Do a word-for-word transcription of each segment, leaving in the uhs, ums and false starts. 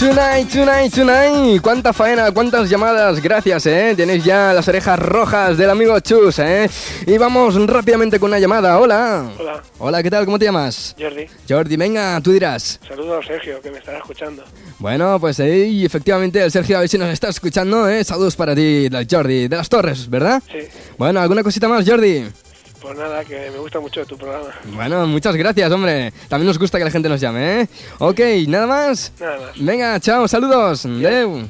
Tonight, tonight, tonight. Cuánta faena, cuántas llamadas. Gracias, eh. Tenéis ya las orejas rojas del amigo Chus, eh. Y vamos rápidamente con una llamada. Hola. Hola. Hola, ¿qué tal? ¿Cómo te llamas? Jordi. Jordi, venga, tú dirás. Saludos a Sergio, que me estará escuchando. Bueno, pues eh, efectivamente el Sergio, a ver si nos está escuchando, eh. Saludos para ti, Jordi, de las Torres, ¿verdad? Sí. Bueno, ¿alguna cosita más, Jordi? Pues nada, que me gusta mucho tu programa. Bueno, muchas gracias, hombre. También nos gusta que la gente nos llame, ¿eh? Ok, ¿nada más? Nada más. Venga, chao, saludos. Adeu.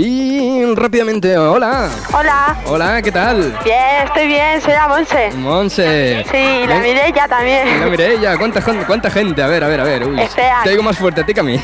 Y rápidamente, hola. Hola. Hola, ¿qué tal? Bien, estoy bien, soy la Monse. Monse. Sí, y la Ven- Mireia también. La Mireia, ¿cuánta, gen- ¿cuánta gente? A ver, a ver, a ver. Uy, Espera. te digo más fuerte a ti que a mí.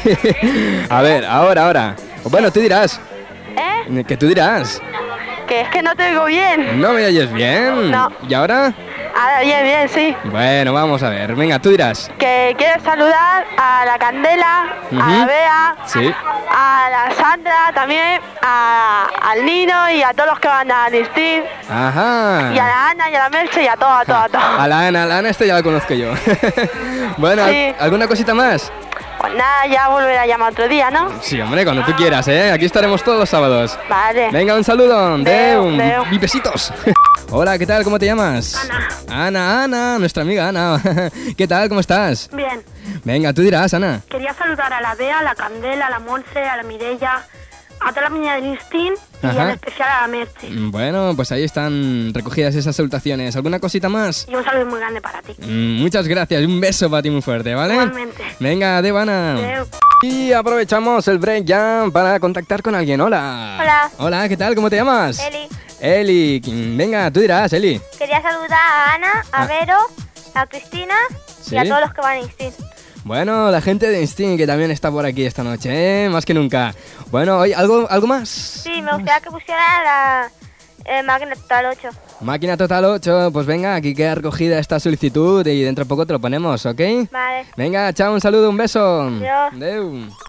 A ver, ahora, ahora. Bueno, tú dirás. ¿Eh? Que tú dirás. Que es que no te oigo bien. ¿No me oyes bien? No. ¿Y ahora? Ahora bien, bien, sí. Bueno, vamos a ver. Venga, tú dirás. Que quiero saludar a la Candela, a la Ujú. Bea, Sí. a la Sandra también, a, al Nino y a todos los que van a Listín. Ajá. Y a la Ana y a la Merche y a todos, a todos, a todos. A la Ana, a la Ana esta ya la conozco yo. Bueno, ¿al- Sí. ¿alguna cosita más? Pues nada, ya volveré a llamar otro día, ¿no? Sí, hombre, cuando tú quieras, ¿eh? Aquí estaremos todos los sábados. Vale. Venga, un saludo. Deu, Deu. deu. Y besitos. Hola, ¿qué tal? ¿Cómo te llamas? Ana. Ana, Ana, nuestra amiga Ana. ¿Qué tal? ¿Cómo estás? Bien. Venga, tú dirás, Ana. Quería saludar a la Bea, a la Candela, a la Monse, a la Mireia, a toda la niña de Listín y Ajá. en especial a la Merche. Bueno, pues ahí están recogidas esas salutaciones. ¿Alguna cosita más? Y un saludo muy grande para ti. Mm, Muchas gracias. Un beso para ti muy fuerte, ¿vale? Igualmente. Venga, adeu, Ana. Adeu. Y aprovechamos el break ya para contactar con alguien. Hola. Hola. Hola, ¿qué tal? ¿Cómo te llamas? Eli, Eli. Venga, tú dirás, Eli. quería saludar a Ana, a Ah. Vero, a Cristina ¿Sí? y a todos los que van a Instinct. Bueno, la gente de Instinct que también está por aquí esta noche, ¿eh? Más que nunca. Bueno, oye, ¿algo, ¿algo más? Sí, me gustaría que pusiera la eh, máquina total ocho. Máquina Total ocho, pues venga, aquí queda recogida esta solicitud y dentro de poco te lo ponemos, ¿ok? Vale. Venga, chao, un saludo, un beso. Adiós. Adeu.